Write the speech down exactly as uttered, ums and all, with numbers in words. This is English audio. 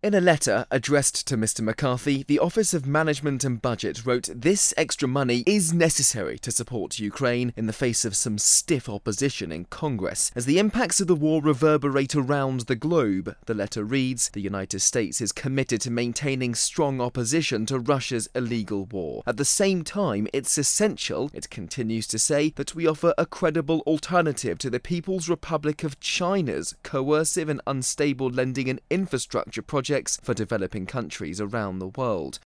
In a letter addressed to Mister McCarthy, the Office of Management and Budget wrote this extra money is necessary to support Ukraine in the face of some stiff opposition in Congress. As the impacts of the war reverberate around the globe, the letter reads, the United States is committed to maintaining strong opposition to Russia's illegal war. At the same time, it's essential, it continues to say, that we offer a credible alternative to the People's Republic of China's coercive and unstable lending and infrastructure projects for developing countries around the world.